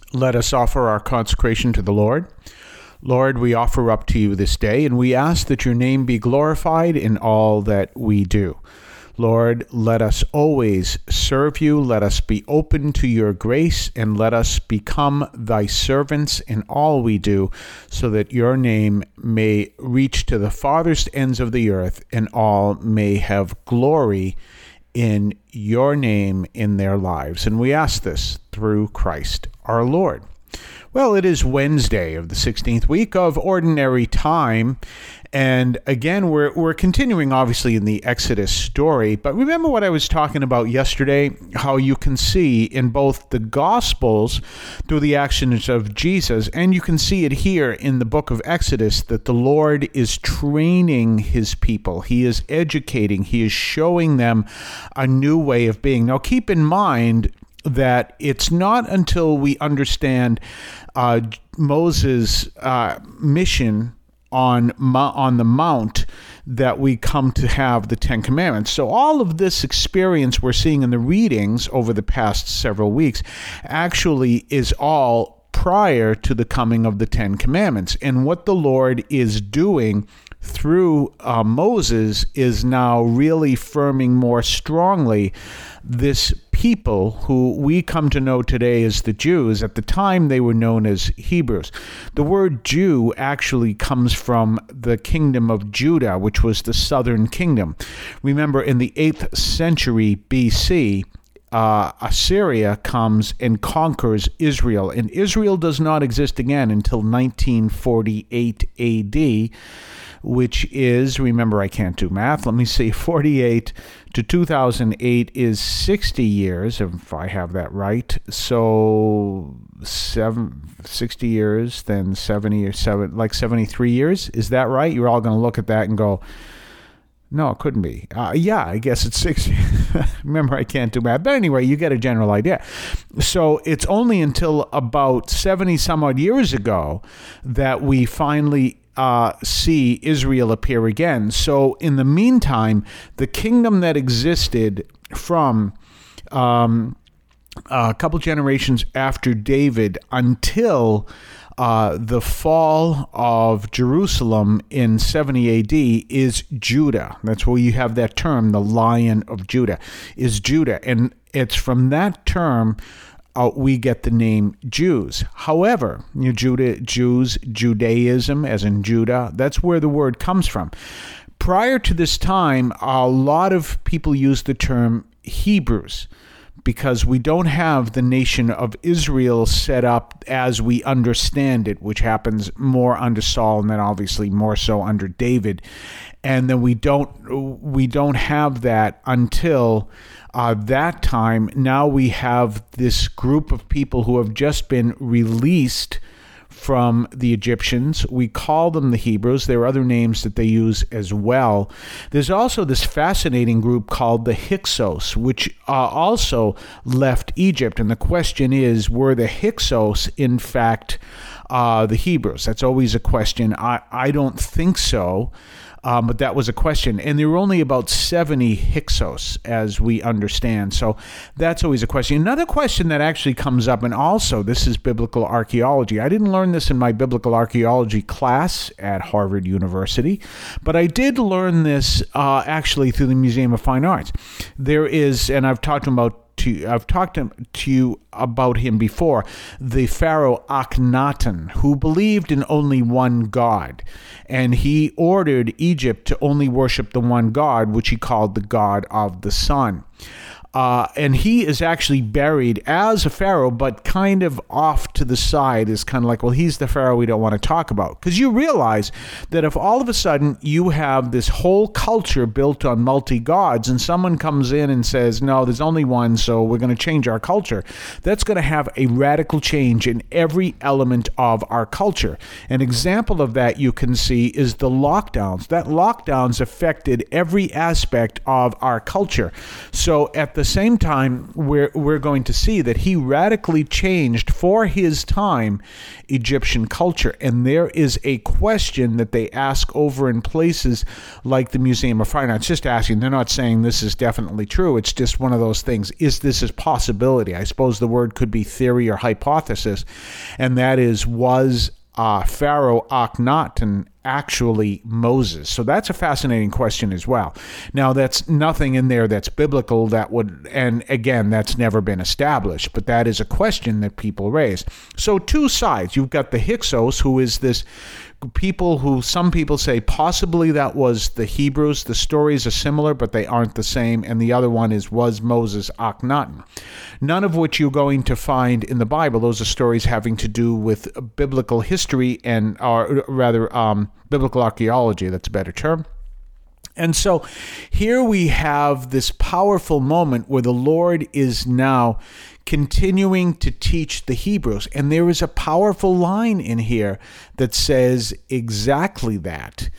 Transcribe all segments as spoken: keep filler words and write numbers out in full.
Let us offer our consecration to the Lord. Lord, we offer up to you this day, and we ask that your name be glorified in all that we do. Lord, let us always serve you. Let us be open to your grace, and let us become thy servants in all we do, so that your name may reach to the farthest ends of the earth, and all may have glory in your name in their lives. And we ask this through Christ our Lord. Well, it is Wednesday of the sixteenth week of Ordinary Time, and again, we're we're continuing, obviously, in the Exodus story, but remember what I was talking about yesterday, how you can see in both the Gospels, through the actions of Jesus, and you can see it here in the book of Exodus, that the Lord is training his people. He is educating. He is showing them a new way of being. Now, keep in mind that it's not until we understand uh, Moses' uh, mission on on the Mount that we come to have the Ten Commandments. So all of this experience we're seeing in the readings over the past several weeks actually is all prior to the coming of the Ten Commandments. And what the Lord is doing through uh, Moses is now really firming more strongly this people who we come to know today as the Jews. At the time, they were known as Hebrews. The word Jew actually comes from the kingdom of Judah, which was the southern kingdom. Remember, in the eighth century B C, Uh, Assyria comes and conquers Israel, and Israel does not exist again until nineteen forty-eight A D, which is, remember, I can't do math, let me see, forty-eight to two thousand eight is sixty years, if I have that right. So seven, sixty years, then seventy or seven, like seventy-three years. Is that right? You're all going to look at that and go, no, it couldn't be. Uh, yeah, I guess it's sixty. Remember, I can't do math. But anyway, you get a general idea. So it's only until about seventy some odd years ago that we finally uh, see Israel appear again. So in the meantime, the kingdom that existed from um, a couple generations after David until Uh, the fall of Jerusalem in seventy A D is Judah. That's where you have that term, the Lion of Judah, is Judah. And it's from that term uh, we get the name Jews. However, you know, Judah, Jews, Judaism, as in Judah, that's where the word comes from. Prior to this time, a lot of people use the term Hebrews, because we don't have the nation of Israel set up as we understand it, which happens more under Saul and then obviously more so under David. And then we don't we don't have that until uh, that time. Now we have this group of people who have just been released from the Egyptians. We call them the Hebrews. There are other names that they use as well. There's also this fascinating group called the Hyksos, which uh, also left Egypt. And the question is, were the Hyksos, in fact, uh, the Hebrews? That's always a question. I, I don't think so. Um, but that was a question. And there were only about seventy Hyksos, as we understand. So that's always a question. Another question that actually comes up, and also this is biblical archaeology. I didn't learn this in my biblical archaeology class at Harvard University, but I did learn this uh, actually through the Museum of Fine Arts. There is, and I've talked about To, I've talked to, to you about him before, the Pharaoh Akhenaten, who believed in only one God, and he ordered Egypt to only worship the one God, which he called the God of the sun. Uh, and he is actually buried as a pharaoh, but kind of off to the side, is kind of like, well, he's the pharaoh we don't want to talk about. Because you realize that if all of a sudden you have this whole culture built on multi-gods, and someone comes in and says, no, there's only one, so we're going to change our culture, that's going to have a radical change in every element of our culture. An example of that you can see is the lockdowns. That lockdowns affected every aspect of our culture. So at the same time, we're, we're going to see that he radically changed for his time Egyptian culture. And there is a question that they ask over in places like the Museum of Fine Arts, just asking, they're not saying this is definitely true. It's just one of those things. Is this a possibility? I suppose the word could be theory or hypothesis. And that is, was uh, Pharaoh Akhenaten actually Moses? So that's a fascinating question as well. Now, that's nothing in there that's biblical that would, and again, that's never been established, but that is a question that people raise. So two sides. You've got the Hyksos, who is this people who some people say possibly that was the Hebrews. The stories are similar, but they aren't the same. And the other one is, was Moses Akhenaten? None of which you're going to find in the Bible. Those are stories having to do with biblical history and, or rather, um, biblical archaeology. That's a better term. And so here we have this powerful moment where the Lord is now continuing to teach the Hebrews. And there is a powerful line in here that says exactly that.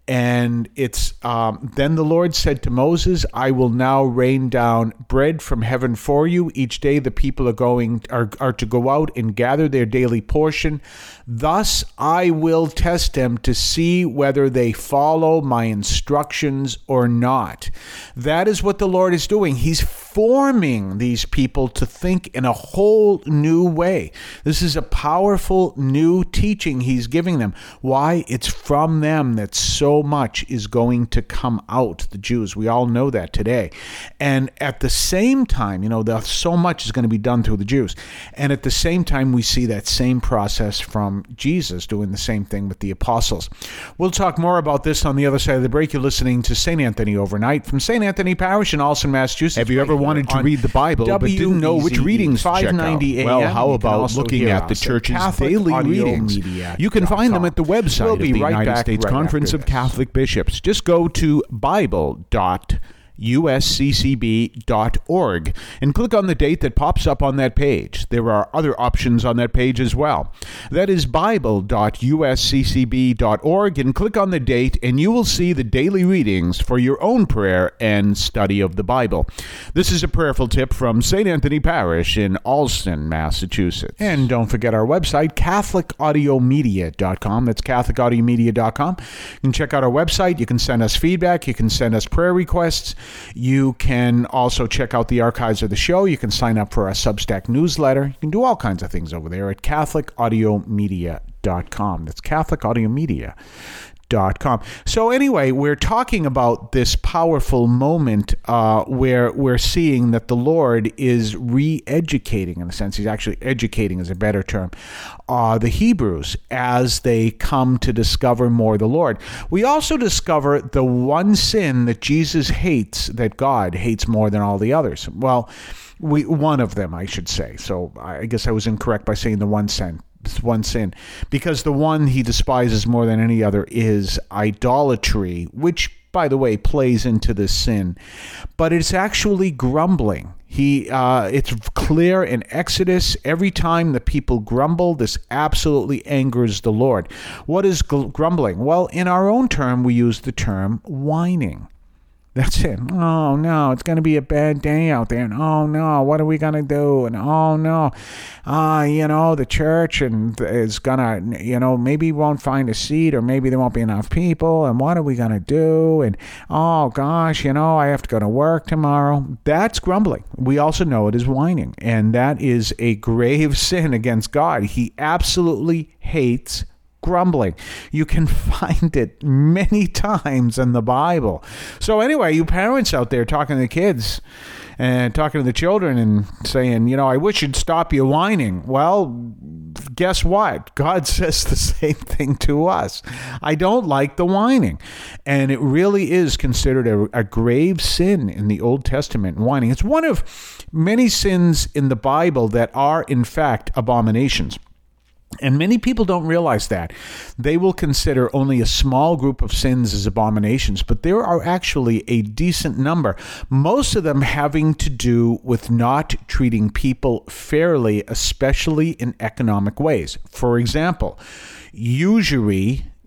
And it's, um, then the Lord said to Moses, I will now rain down bread from heaven for you. Each day the people are going are, are to go out and gather their daily portion. Thus I will test them to see whether they follow my instructions or not. That is what the Lord is doing. He's forming these people to think in a whole new way. This is a powerful new teaching he's giving them. Why? It's from them that so much is going to come out, the Jews. We all know that today. And at the same time, you know, the, so much is going to be done through the Jews. And at the same time, we see that same process from Jesus doing the same thing with the apostles. We'll talk more about this on the other side of the break. You're listening to Saint Anthony Overnight from Saint Anthony Parish in Alston, Massachusetts. Have you ever wanted to read the Bible but didn't know which readings to check out? Well, how about looking at the church's daily readings? You can find them at the website of the United States Conference of Catholic Bishops. Just go to bible dot u s c c b dot org and click on the date that pops up on that page. There are other options on that page as well. That is bible dot u s c c b dot org, and click on the date and you will see the daily readings for your own prayer and study of the Bible. This is a prayerful tip from Saint Anthony Parish in Alston, Massachusetts. And don't forget our website, catholic audio media dot com. That's catholic audio media dot com. You can check out our website. You can send us feedback. You can send us prayer requests. You can also check out the archives of the show. You can sign up for our Substack newsletter. You can do all kinds of things over there at catholic audio media dot com. That's catholic audio media dot com. So anyway, we're talking about this powerful moment uh, where we're seeing that the Lord is re-educating, in a sense. He's actually educating is a better term, uh, the Hebrews as they come to discover more the Lord. We also discover the one sin that Jesus hates, that God hates more than all the others. Well, we one of them, I should say. So I guess I was incorrect by saying the one sin. one sin, because the one he despises more than any other is idolatry, which, by the way, plays into this sin, but it's actually grumbling. He, uh, it's clear in Exodus, every time the people grumble, this absolutely angers the Lord. What is gl- grumbling? Well, in our own term, we use the term whining. That's it. Oh, no, it's going to be a bad day out there. And oh, no, what are we going to do? And oh, no, uh, you know, the church and is going to, you know, maybe won't find a seat, or maybe there won't be enough people. And what are we going to do? And oh, gosh, you know, I have to go to work tomorrow. That's grumbling. We also know it is whining. And that is a grave sin against God. He absolutely hates grumbling. You can find it many times in the Bible. So anyway, you parents out there talking to the kids and talking to the children and saying, you know, I wish you'd stop your whining. Well, guess what? God says the same thing to us. I don't like the whining. And it really is considered a, a grave sin in the Old Testament, whining. It's one of many sins in the Bible that are, in fact, abominations. And many people don't realize that. They will consider only a small group of sins as abominations, but there are actually a decent number, most of them having to do with not treating people fairly, especially in economic ways. For example, usury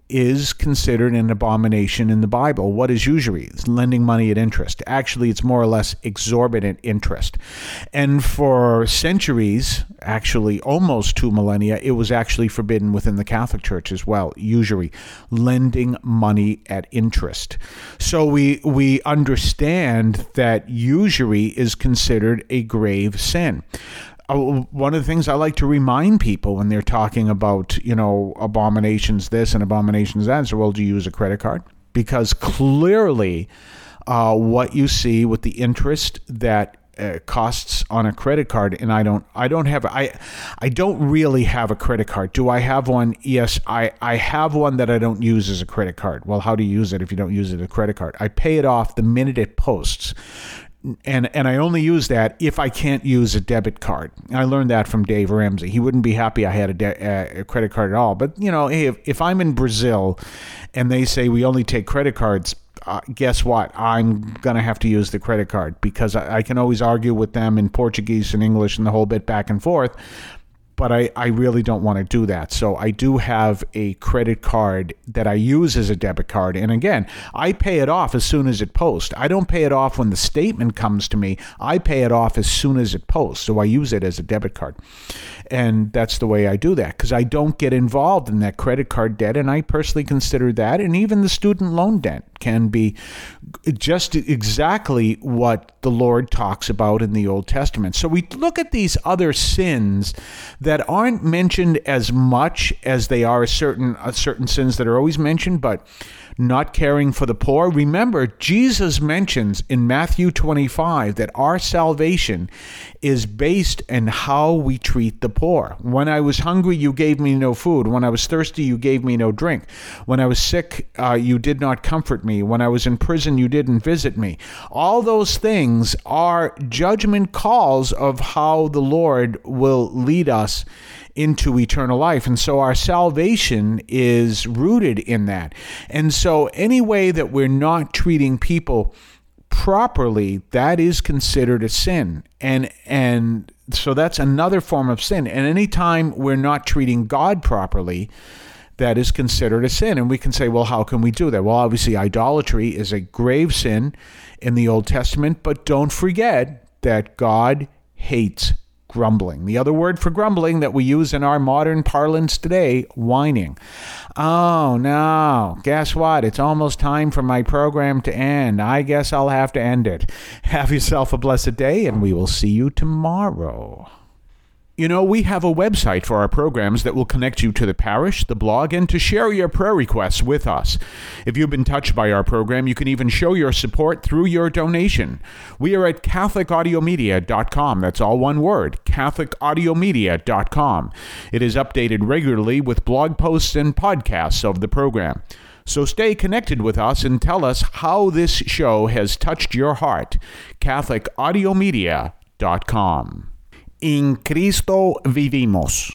is considered an abomination in the Bible. What is usury? It's lending money at interest. Actually, it's more or less exorbitant interest. And for centuries, actually almost two millennia, it was actually forbidden within the Catholic Church as well. Usury, lending money at interest. So we we understand that usury is considered a grave sin. Uh, one of the things I like to remind people when they're talking about, you know, abominations this and abominations that, so, well, do you use a credit card? Because clearly uh, what you see with the interest that uh, costs on a credit card, and I don't, I don't have, I, I don't really have a credit card. Do I have one? Yes, I, I have one that I don't use as a credit card. Well, how do you use it if you don't use it as a credit card? I pay it off the minute it posts. And and I only use that if I can't use a debit card. I learned that from Dave Ramsey. He wouldn't be happy I had a, de- a credit card at all. But, you know, hey, if, if I'm in Brazil and they say we only take credit cards, uh, guess what? I'm going to have to use the credit card because I, I can always argue with them in Portuguese and English and the whole bit back and forth. But I, I really don't want to do that. So I do have a credit card that I use as a debit card. And again, I pay it off as soon as it posts. I don't pay it off when the statement comes to me. I pay it off as soon as it posts. So I use it as a debit card. And that's the way I do that because I don't get involved in that credit card debt. And I personally consider that, and even the student loan debt can be just exactly what the Lord talks about in the Old Testament. So we look at these other sins that aren't mentioned as much as they are certain uh, certain sins that are always mentioned, but not caring for the poor. Remember, Jesus mentions in Matthew twenty-five that our salvation is based in how we treat the poor. When I was hungry, you gave me no food. When I was thirsty, you gave me no drink. When I was sick, uh, you did not comfort me. When I was in prison, you didn't visit me. All those things are judgment calls of how the Lord will lead us into eternal life. And so our salvation is rooted in that. And so any way that we're not treating people properly, that is considered a sin. And and so that's another form of sin. And anytime we're not treating God properly, that is considered a sin. And we can say, well, how can we do that? Well, obviously, idolatry is a grave sin in the Old Testament, but don't forget that God hates grumbling. The other word for grumbling that we use in our modern parlance today, whining. Oh, no. Guess what? It's almost time for my program to end. I guess I'll have to end it. Have yourself a blessed day, and we will see you tomorrow. You know, we have a website for our programs that will connect you to the parish, the blog, and to share your prayer requests with us. If you've been touched by our program, you can even show your support through your donation. We are at Catholic Audio Media dot com. That's all one word, Catholic Audio Media dot com. It is updated regularly with blog posts and podcasts of the program. So stay connected with us and tell us how this show has touched your heart. Catholic Audio Media dot com. In Cristo vivimos.